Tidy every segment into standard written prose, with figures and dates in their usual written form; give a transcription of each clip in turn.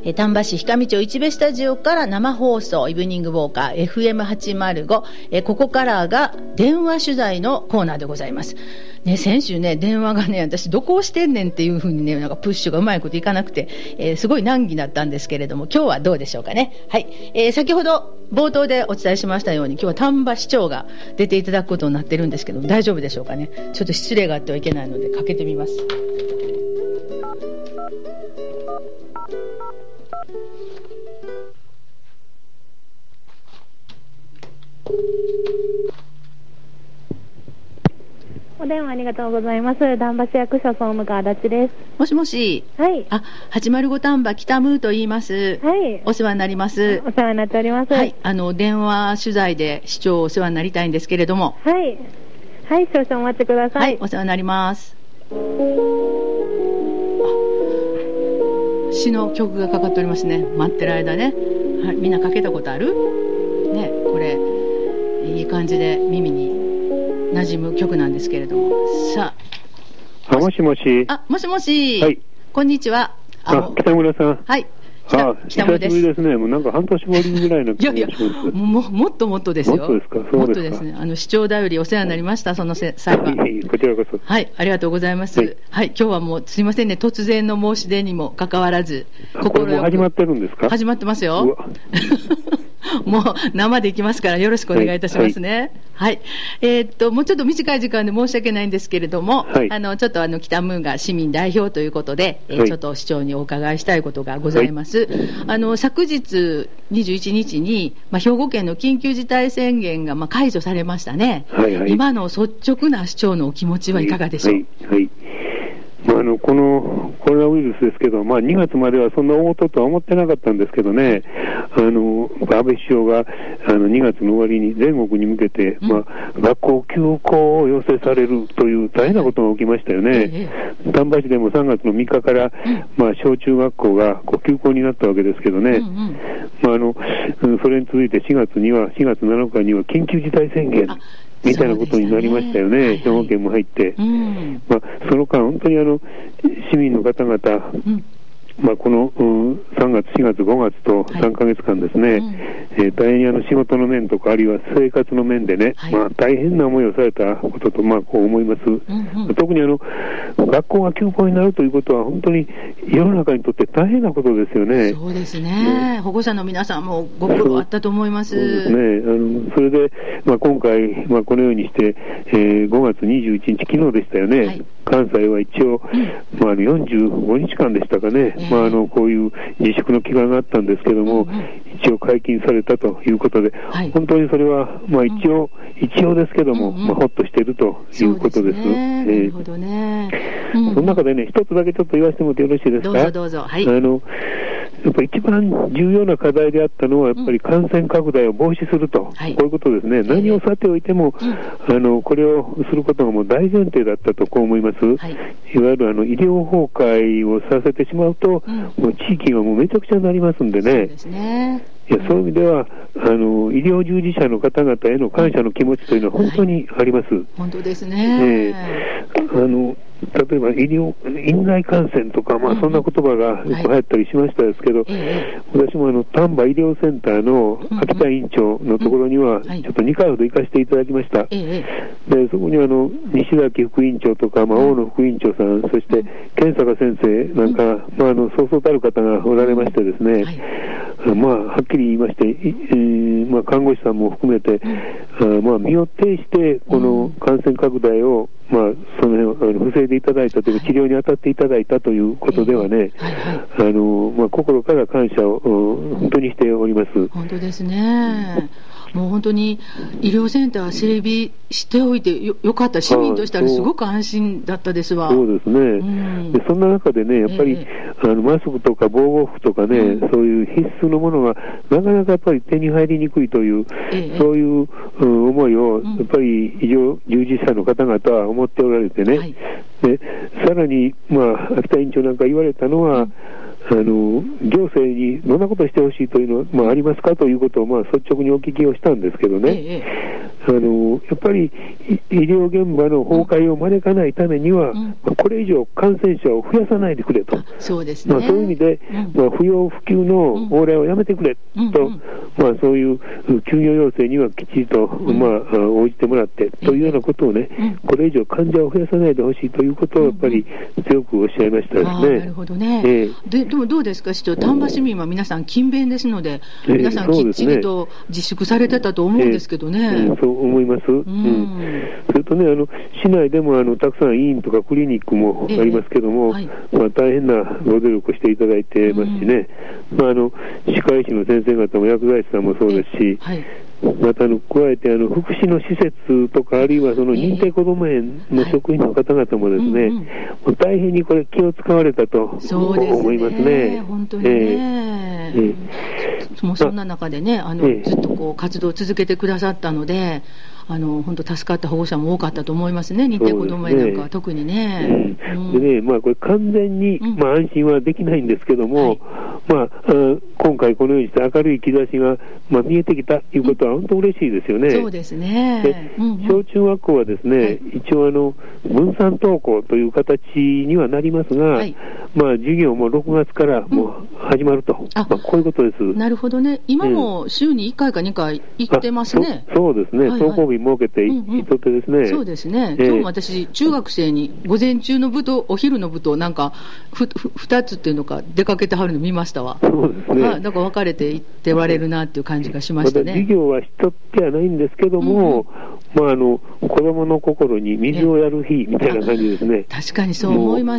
丹波市氷上町一部スタジオから生放送イブニングウォーカー FM805、ここからが電話取材のコーナーでございます。ね、先週ね、電話がね、私どこをしてんねんっていう風にね、なんかプッシュがうまいこといかなくて、すごい難儀だったんですけれども、今日はどうでしょうかね。はい。先ほど冒頭でお伝えしましたように、今日は丹波市長が出ていただくことになってるんですけど、大丈夫でしょうかね。ちょっと失礼があってはいけないので、かけてみます。 お電話ありがとうございます。丹波市役所総務課足立です。 もしもし。 はい。 805丹波北ムーと言います。 はい。 お世話になります。 お世話になっております。 はい。電話取材で市長お世話になりたいんですけれども。 はい。はい、少々お待ちください。 はい、お世話になります。詩の曲がかかっておりますね。待ってる間ね。はい、みんなかけたことある？ね、これ、いい感じで耳に馴染む曲なんですけれども。さあ、もしもし。 もしもし。 はい。 こんにちは。 北村さん。 はい。 北村です。久しぶりですね。もうなんか半年ぶりぐらいの気がします。 もっともっとですよ。 もっとですか。そうですか。 もっとですね。市長だよりお世話になりました。その際は。 こちらこそ。 はい。ありがとうございます。はい。今日はもうすいませんね。突然の申し出にもかかわらず。 これもう始まってるんですか？ 始まってますよ。もう生でいきますからよろしくお願いいたしますね。はい。もうちょっと短い時間で申し訳ないんですけれども、はい、ちょっと北ムーが市民代表ということで、ちょっと市長にお伺いしたいことがございます。はい、昨日21日に、兵庫県の緊急事態宣言が解除されましたね。はいはい、今の率直な市長のお気持ちはいかがでしょう？はいはいはい、 このコロナウイルスですけど、2月まではそんな大事とは思ってなかったんですけどね、安倍首相が2月の終わりに全国に向けて、学校休校を要請されるという大変なことが起きましたよね。丹波市でも3月の3日から、小中学校が休校になったわけですけどね、それに続いて4月7日には緊急事態宣言みたいなことになりましたよね。兵庫県も入って。その間、本当に市民の方々、この3月、4月、5月と3ヶ月間ですね、大変に仕事の面とか、あるいは生活の面でね、大変な思いをされたことと、こう思います。特に学校が休校になるということは、本当に世の中にとって大変なことですよね。 そうですね。保護者の皆さんもご苦労あったと思います。 そうですね。それで、今回、このようにして、5月21日、昨日でしたよね。関西は一応、45日間でしたかね。こういう自粛の期間があったんですけども、一応解禁されたということで、本当にそれは、一応ですけども、ほっとしているということです。 なるほどね。 その中でね、一つだけちょっと言わせてもよろしいですか？ どうぞどうぞ。はい。 やっぱり一番重要な課題であったのは、やっぱり感染拡大を防止すると、こういうことですね。何をさておいても、これをすることがもう大前提だったとこう思います。いわゆる医療崩壊をさせてしまうと、もう地域がもうめちゃくちゃになりますんでね。そうですね。そういう意味では、医療従事者の方々への感謝の気持ちというのは本当にあります。 本当ですね。 例えば院内感染とか、そんな言葉がよく流行ったりしましたですけど、私も丹波医療センターの秋田院長のところには、ちょっと2回ほど行かせていただきました。で、そこに西崎副院長とか、大野副院長さん、そして健坂先生なんか、そうそうたる方がおられましてですね、はっきり言いまして、看護師さんも含めて、身を挺して、この感染拡大を、その辺を防いでいただいたというか、治療に当たっていただいたということではね、心から感謝を本当にしております。 本当ですね。もう本当に医療センター整備しておいてよかった。市民としてはすごく安心だったですわ。 そうですね。でそんな中でね、やっぱり、マスクとか防護服とかね、そういう必須のものがなかなかやっぱり手に入りにくいという、そういう思いをやっぱり医療従事者の方々は思っておられてね。でさらに、秋田院長なんか言われたのは、行政にどんなことをしてほしいというのは、ありますかということを、率直にお聞きをしたんですけどね、 やっぱり医療現場の崩壊を招かないためには、これ以上感染者を増やさないでくれと。 そうですね。 そういう意味で、不要不急の往来をやめてくれと、そういう休業要請にはきちんと、応じてもらってというようなことをね、これ以上患者を増やさないでほしいということをやっぱり強くおっしゃいましたですね。 なるほどね。でもどうですか、市長、丹波市民は皆さん勤勉ですので、皆さんきっちりと自粛されてたと思うんですけどね。 そう思います。それとね、市内でもたくさん医院とかクリニックもありますけども、大変なご努力をしていただいてますしね、歯科医師の先生方も薬剤師さんもそうですし、また加えて福祉の施設とか、あるいはその認定こども園の職員の方々もですね、大変にこれ気を使われたと思いますね。 本当にね。そんな中でね、ずっとこう活動を続けてくださったので、本当助かった保護者も多かったと思いますね、認定こども園なんかは特にね。 でね、これ完全に、安心はできないんですけども、今回このようにして明るい兆しが、見えてきたということは本当嬉しいですよね。 そうですね。 で、小中学校はですね、一応分散登校という形にはなりますが、授業も6月からもう始まると、こういうことです。 なるほどね。今も週に1回か2回行ってますね。 そうですね。登校日設けて行っとってですね。 そうですね。今日も私、中学生に午前中の部とお昼の部となんか2つっていうのか出かけてはるの見ましたわ。 そうですね。 だから分かれて行っておられるなっていう感じがしましたね。 授業はしとってはないんですけども、子供の心に水をやる日みたいな感じですね。 確かにそう思います。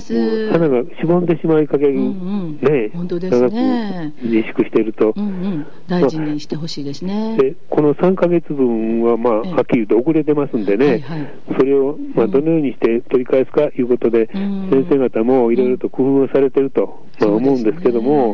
花がしぼんでしまいかける、ね。 本当ですね。 自粛していると。 大事にしてほしいですね。 で、この3ヶ月分は、はっきり言うと遅れてますんでね、それを、どのようにして取り返すかということで、先生方もいろいろと工夫をされていると、思うんですけども、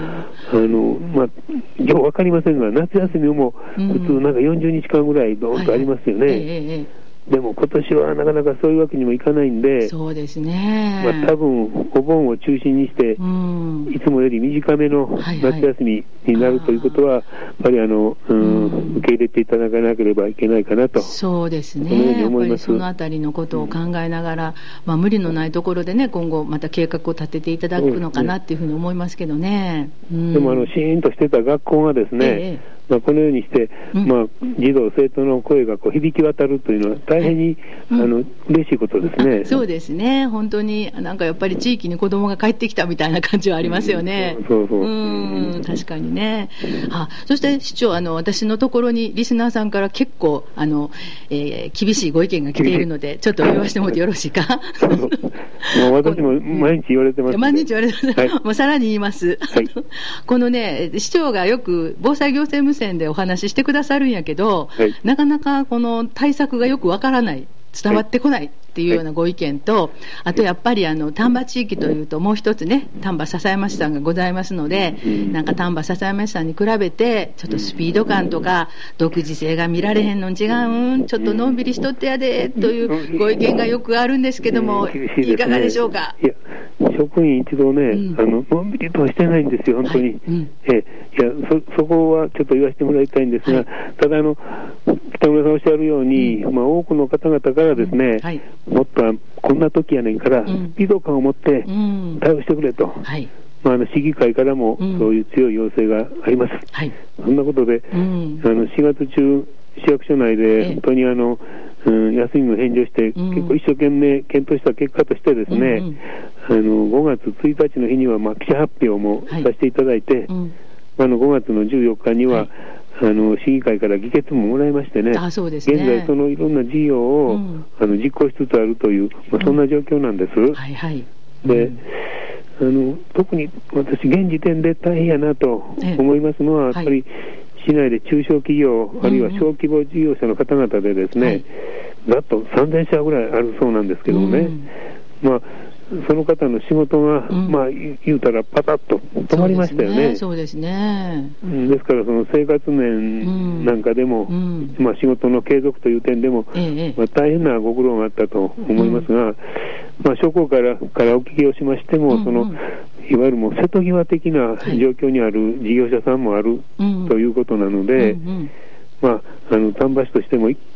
よくわかりませんが、夏休みも普通なんか40日間ぐらいどーんとありますよね。でも今年はなかなかそういうわけにもいかないんで、 そうですね。 多分お盆を中心にして、いつもより短めの夏休みになるということは、やっぱり受け入れていただかなければいけないかなと。 そうですね。 そのように思います。 やっぱりそのあたりのことを考えながら、無理のないところでね、今後また計画を立てていただくのかなっていうふうに思いますけどね。 でもシーンとしてた学校がですね、このようにして、児童生徒の声が響き渡るというのは大変に、嬉しいことですね。 そうですね。本当になんかやっぱり地域に子供が帰ってきたみたいな感じはありますよね。確かにね。そして市長、私のところにリスナーさんから結構厳しいご意見が来ているので、ちょっと言わせてもらってよろしいか。 私も毎日言われてます。 毎日言われてます。もうさらに言います。このね、市長がよく防災行政無線でお話ししてくださるんやけど、なかなかこの対策がよくわからない、伝わってこないっていうようなご意見と、あとやっぱり丹波地域というともう一つね、丹波篠山市さんがございますので、なんか丹波篠山市さんに比べてちょっとスピード感とか独自性が見られへんの違うん、ちょっとのんびりしとってやでというご意見がよくあるんですけども、いかがでしょうか。 いや、職員一同ね、のんびりとはしてないんですよ、本当に。そこはちょっと言わせてもらいたいんですが、ただ北村さんおっしゃるように、多くの方々からですね、もっとこんな時やねんから、スピード感を持って対応してくれと。市議会からもそういう強い要請があります。そんなことで、4月中、市役所内で本当に休みも返上して、結構一生懸命検討した結果としてですね、5月1日の日には記者発表もさせていただいて、5月の14日には、市議会から議決ももらいましてね、現在そのいろんな事業を、実行しつつあるという、そんな状況なんです。で、特に私現時点で大変やなと思いますのは、やっぱり市内で中小企業、あるいは小規模事業者の方々でですね、ざっと3000社ぐらいあるそうなんですけどもね、その方の仕事が、言うたらパタッと止まりましたよね。 そうですね。 ですからその生活面なんかでも、仕事の継続という点でも、大変なご苦労があったと思いますが、商工からお聞きをしましても、いわゆるもう瀬戸際的な状況にある事業者さんもあるということなので、丹波市としても一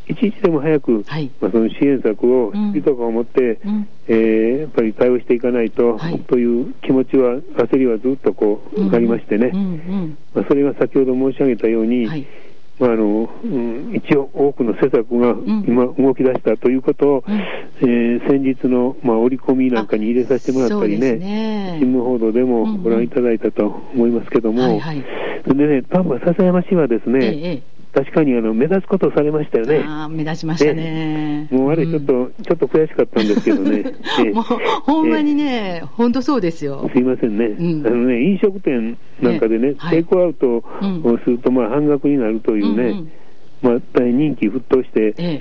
一日でも早く、 はい、 その支援策をスピード感を持って、やっぱり対応していかないと、はい、という気持ちは、焦りはずっとこう、ありましてね、それが先ほど申し上げたように、はい、一応多くの施策が今動き出したということを、先日の、織り込みなんかに入れさせてもらったりね、新聞報道でもご覧いただいたと思いますけども、でね、丹波篠山市はですね、確かに目立つことをされましたよね。 目立ちましたね。 もうあれちょっと悔しかったんですけどね。 もうほんまにね、本当そうですよ。 すいませんね。飲食店なんかでね、テイクアウトをすると半額になるというね、大変人気沸騰して、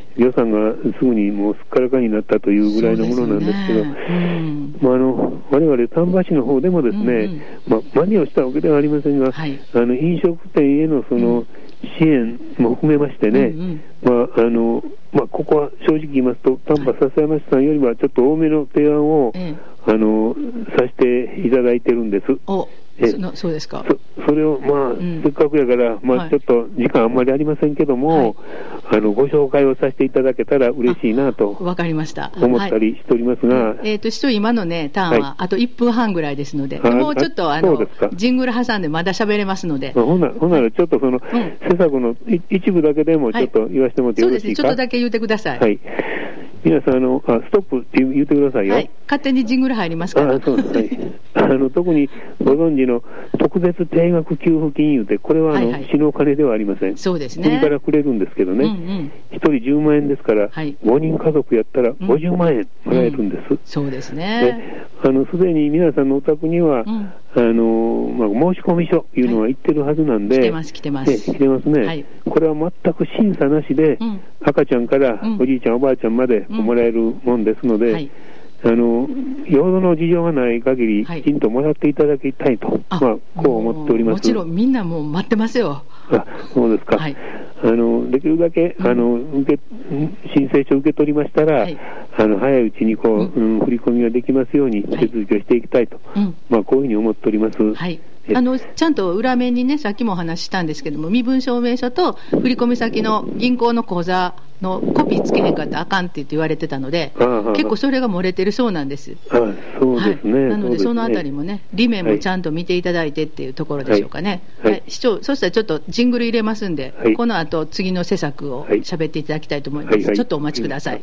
予算がすぐにもうすっからかになったというぐらいのものなんですけど、我々丹波市の方でもですね、真似をしたわけではありませんが、飲食店へのその支援も含めましてね、ここは正直言いますと、丹波篠山市さんよりはちょっと多めの提案を、させていただいてるんです。 そうですか。 それをせっかくやから、ちょっと時間あんまりありませんけども、ご紹介をさせていただけたら嬉しいなと。 わかりました。 思ったりしておりますが。 一人今のね、ターンはあと1分半ぐらいですので、もうちょっとジングル挟んでまだ喋れますので。 ほんならちょっとその、施策の一部だけでもちょっと言わせてもらってよろしいか。そうですね、 ちょっとだけ言ってください。 はい。皆さん、ストップって言ってくださいよ。はい。 勝手にジングル入りますから。 そうです。はい。特にご存知の特別定額給付金いうて、これは市のお金ではありません。 そうですね。 国からくれるんですけどね。1人10万円ですから、5人家族やったら50万円もらえるんです。 そうですね。 すでに皆さんのお宅には、申し込み書いうのは言ってるはずなんで。 来てます。 来てますね。これは全く審査なしで、赤ちゃんからおじいちゃんおばあちゃんまでもらえるもんですので、よほどの事情がない限り、きちんともらっていただきたいと、こう思っております。 もちろんみんなもう待ってますよ。 そうですか。できるだけ、申請書を受け取りましたら、早いうちに振り込みができますように手続きをしていきたいと、こういうふうに思っております。 ちゃんと裏面にね、さっきもお話ししたんですけども、身分証明書と振込先の銀行の口座のコピーつけへんかったらあかんって言われてたので、結構それが漏れてるそうなんです。 そうですね。 なので、そのあたりもね、裏面もちゃんと見ていただいてっていうところでしょうかね。市長、そしたらちょっとジングル入れますんで、この後次の施策を喋っていただきたいと思います。ちょっとお待ちください。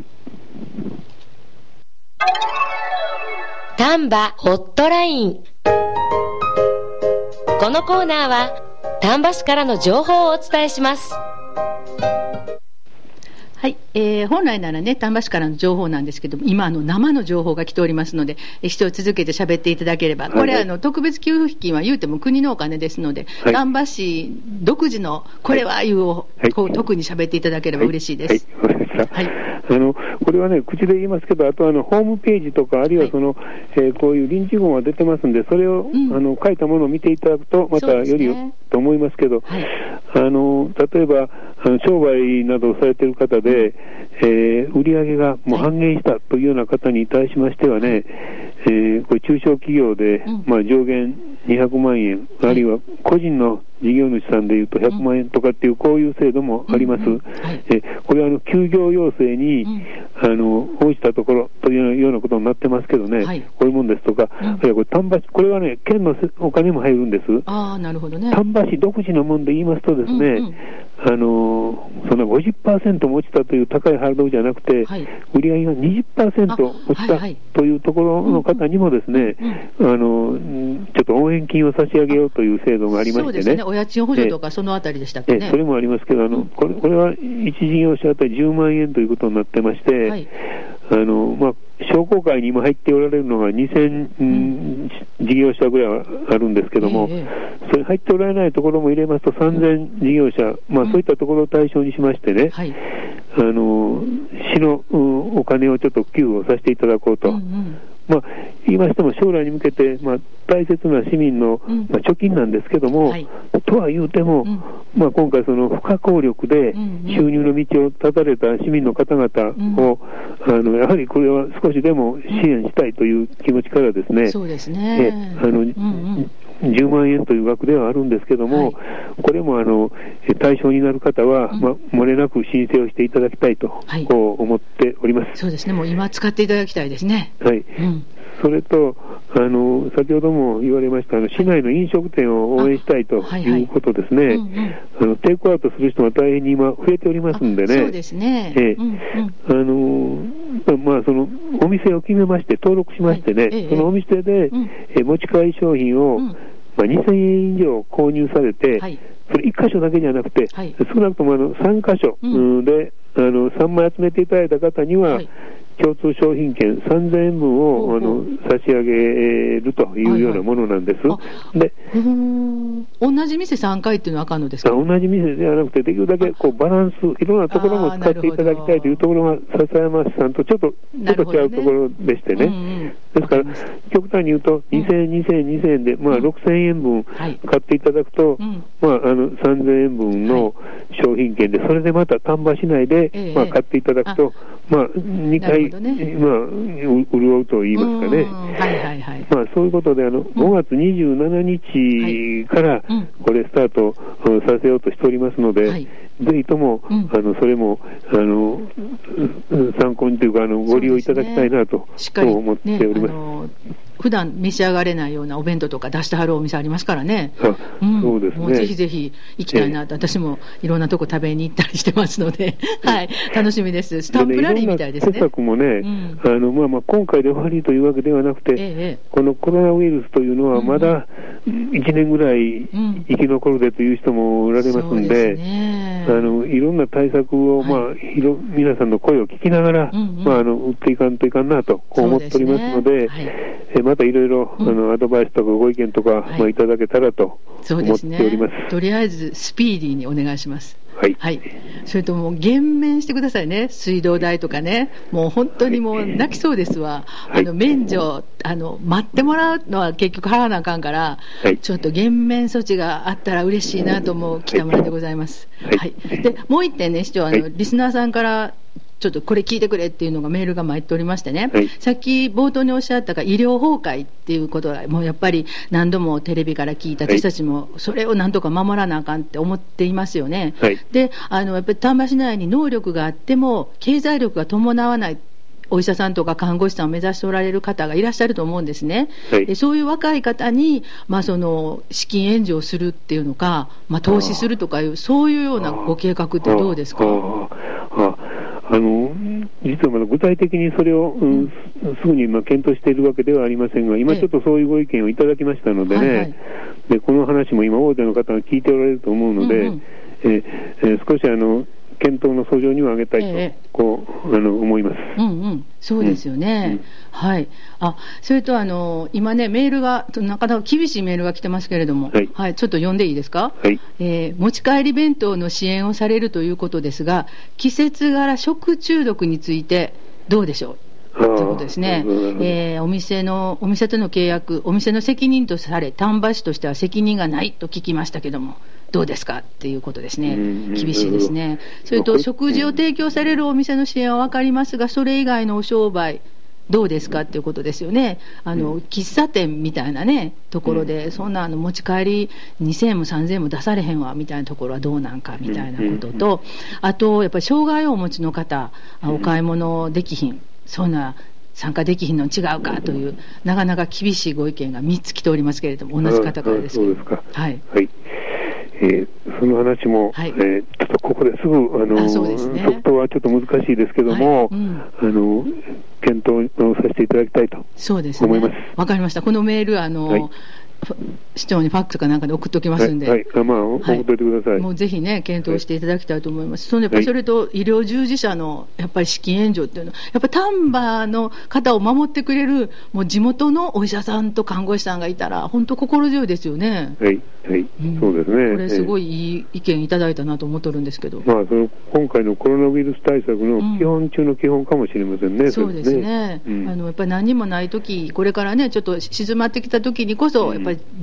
丹波ホットライン。このコーナーは丹波市からの情報をお伝えします。 はい、本来ならね、丹波市からの情報なんですけども、今生の情報が来ておりますので、市長続けて喋っていただければ、これ特別給付金は言うても国のお金ですので、丹波市独自のこれはいうを、特に喋っていただければ嬉しいです。 これはね、口で言いますけど、あとホームページとか、あるいはこういう臨時号が出てますんで、それを、書いたものを見ていただくと、またよりと思いますけど、例えば、商売などをされている方で、売上がもう半減したというような方に対しましてはね、これ中小企業で、上限200万円、あるいは個人の事業主さんでいうと100万円とかっていうこういう制度もあります。これは休業要請に、応じたところというようなことになってますけどね、こういうもんですとか、これはね、県のお金も入るんです。 なるほどね。 丹波市独自のもんで言いますとですね、そんな 50% も落ちたという高いハードルじゃなくて、売り上げが 20% 落ちたというところの方にもですね、ちょっと応援金を差し上げようという制度がありましてね。そうですね、 お家賃補助とかそのあたりでしたっけね。 それもありますけど、これは1事業者あたり10万円ということになってまして、商工会に今入っておられるのが2000、事業者ぐらいはあるんですけども、それ入っておられないところも入れますと3000事業者、そういったところを対象にしましてね、市のお金をちょっと給付をさせていただこうと。言いましても将来に向けて、大切な市民の、貯金なんですけども、とは言うても、今回その不可抗力で収入の道を断たれた市民の方々を、やはりこれは少しでも支援したいという気持ちからですね、 10万円という額ではあるんですけども、これも対象になる方は、漏れなく申請をしていただきたいと、こう思っております。 そうですね、もう今使っていただきたいですね。 はい。それと、先ほども言われました、市内の飲食店を応援したいということですね。テイクアウトする人が大変に今増えておりますんでね。 そうですね。 まあ、そのお店を決めまして、登録しましてね、そのお店で、持ち帰り商品を、2000円以上購入されて、それ1箇所だけじゃなくて、少なくとも3箇所で、3枚集めていただいた方には、共通商品券3000円分を差し上げるというようなものなんです。で、 同じ店3回っていうのはあかんのですか？ 同じ店ではなくて、できるだけこうバランス、いろんなところも使っていただきたいというところが、笹山さんとちょっと違うところでしてね。ですから、極端に言うと、2000円、2000円、2000円で、6000円分買っていただくと、3000円分の商品券で、それでまた丹波市内で、買っていただくと、2回、潤うと言いますかね。そういうことで、5月27日から、これスタートさせようとしておりますので、ぜひとも、それも、参考にというか、ご利用いただきたいなと思っております。 普段召し上がれないようなお弁当とか出してはるお店ありますからね。 そうですね。 もうぜひぜひ行きたいなと、私もいろんなとこ食べに行ったりしてますので、楽しみです。スタンプラリーみたいですね。 施策もね、今回で終わりというわけではなくて、このコロナウイルスというのはまだ1年ぐらい生き残るでという人もおられますんで、いろんな対策を、皆さんの声を聞きながら、打っていかんといかんなと思っておりますので、またいろいろアドバイスとかご意見とかいただけたらと思っております。 とりあえずスピーディーにお願いします。それともう減免してくださいね。水道代とかね。もう本当にもう泣きそうですわ。免除、待ってもらうのは結局払わなあかんから、ちょっと減免措置があったら嬉しいなと思う北村でございます。で、もう一点ね、市長、リスナーさんから、ちょっとこれ聞いてくれっていうのがメールが参っておりましてね、さっき冒頭におっしゃったが医療崩壊っていうことはもうやっぱり何度もテレビから聞いた私たちもそれをなんとか守らなあかんって思っていますよね。で、やっぱり丹波市内に能力があっても経済力が伴わないお医者さんとか看護師さんを目指しておられる方がいらっしゃると思うんですね。そういう若い方に、その資金援助をするっていうのか、投資するとかいうそういうようなご計画ってどうですか？ 実はまだ具体的にそれを、すぐに検討しているわけではありませんが、今ちょっとそういうご意見をいただきましたのでね、でこの話も今大手の方が聞いておられると思うので、少し検討の訴状には挙げたいと、こう思います。 そうですよね。それと今ね、メールがなかなか厳しいメールが来てますけれども、ちょっと読んでいいですか？持ち帰り弁当の支援をされるということですが、季節柄食中毒についてどうでしょうということですね。お店との契約、お店の責任とされ、丹波市としては責任がないと聞きましたけども、どうですかっていうことですね。厳しいですね。それと食事を提供されるお店の支援は分かりますが、それ以外のお商売どうですかっていうことですよね。喫茶店みたいなねところで、そんな持ち帰り2000円も3000円も出されへんわみたいなところはどうなんかみたいなことと、あとやっぱり障害をお持ちの方、お買い物できひん、そんな参加できひんの違うかというなかなか厳しいご意見が3つ来ておりますけれども、同じ方からですけど。 その話も、ちょっとここですぐ即答はちょっと難しいですけども、検討させていただきたいと思います。 わかりました。このメール市長にファックスかなんかで送っておきますんで、 送っておいてください。 もうぜひね検討していただきたいと思います。やっぱりそれと医療従事者のやっぱり資金援助っていうのはやっぱり丹波の方を守ってくれるもう地元のお医者さんと看護師さんがいたら本当心強いですよね。 そうですね。 これすごいいい意見いただいたなと思っとるんですけど、 今回のコロナウイルス対策の基本中の基本かもしれませんね。 そうですね。やっぱり何もない時、これからねちょっと静まってきた時にこそやっぱり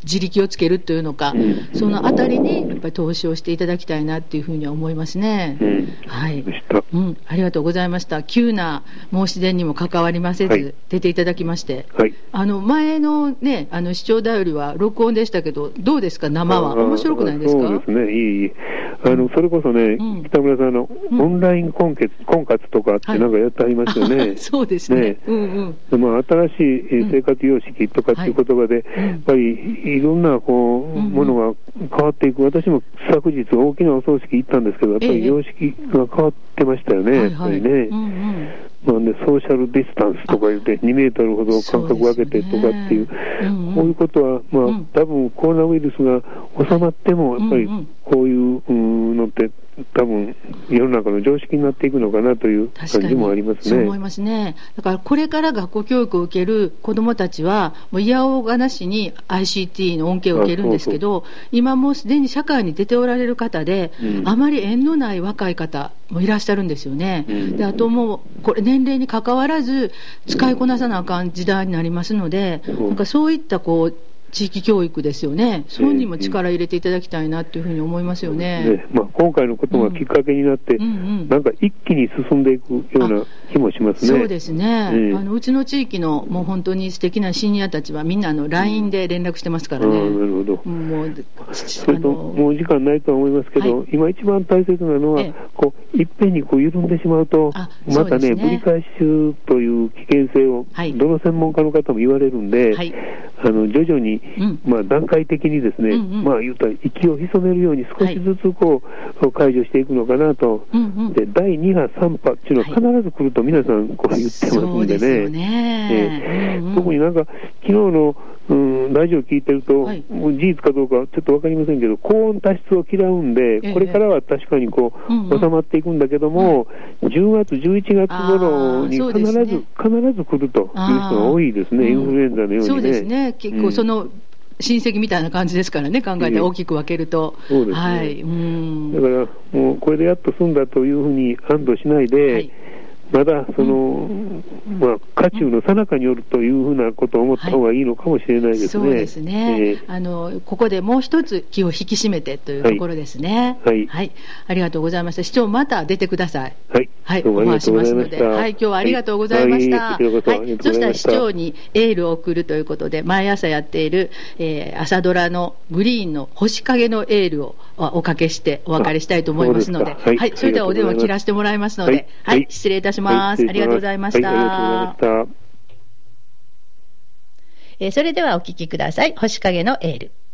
自力をつけるというのか、そのあたりにやっぱり投資をしていただきたいなっていうふうには思いますね。はい。ありがとうございました。急な申し出にも関わりませず、出ていただきまして。はい。前のね、視聴だよりは録音でしたけど、どうですか、生は。面白くないですか？ そうですね、いい。それこそね、北村さんのオンライン婚活とかってなんかやってありますよね。 そうですね。 まあ、新しい生活様式とかっていう言葉で、やっぱりいろんなものが変わっていく。私も昨日大きなお葬式行ったんですけど、やっぱり様式が変わってましたよね、やっぱりね。まあね、ソーシャルディスタンスとか言って、2メートルほど間隔を空けてとかっていう、こういうことは、まあ、多分コロナウイルスが収まっても、やっぱりこういうのって、多分世の中の常識になっていくのかなという感じもありますね。 そう思いますね。だからこれから学校教育を受ける子どもたちはもういやおうがなしに ICT の恩恵を受けるんですけど、今もうすでに社会に出ておられる方で、あまり縁のない若い方もいらっしゃるんですよね。で、あともうこれ年齢に関わらず使いこなさなあかん時代になりますので、なんかそういった地域教育ですよね。そういうにも力入れていただきたいなというふうに思いますよね。 まあ、今回のことがきっかけになって、なんか一気に進んでいくような気もしますね。 そうですね。うちの地域のもう本当に素敵なシニアたちはみんなLINE で連絡してますからね。なるほど。 それともう時間ないとは思いますけど、今一番大切なのは、いっぺんに緩んでしまうと、またね、ぶり返しという危険性を、どの専門家の方も言われるんで、徐々にまあ段階的にですね、まあ言うたら息を潜めるように少しずつ解除していくのかなと。で、第2波、3波っていうのは必ず来ると皆さん言ってますんでね。特になんか昨日のラジオ聞いてると、事実かどうかちょっとわかりませんけど、高温多湿を嫌うんで、これからは確かに収まっていくんだけども、10月、11月頃に必ず来るという人が多いですね、インフルエンザのようにね。 そうですね、結構親戚みたいな感じですからね、考えて大きく分けると。 そうですね。だから、もうこれでやっと済んだというふうに安堵しないで、まだまあ、渦中の最中によるというふうなことを思った方がいいのかもしれないですね。 そうですね。ここでもう一つ気を引き締めてというところですね。はい。ありがとうございました。市長また出てください。はい。オファーしますので。はい。今日はありがとうございました。はい。そしたら市長にエールを送るということで、毎朝やっている、朝ドラのグリーンの星影のエールをおかけしてお別れしたいと思いますので、はい。それではお電話切らせてもらいますので、はい。失礼いたします。ありがとうございました。それではお聞きください。星影のエール。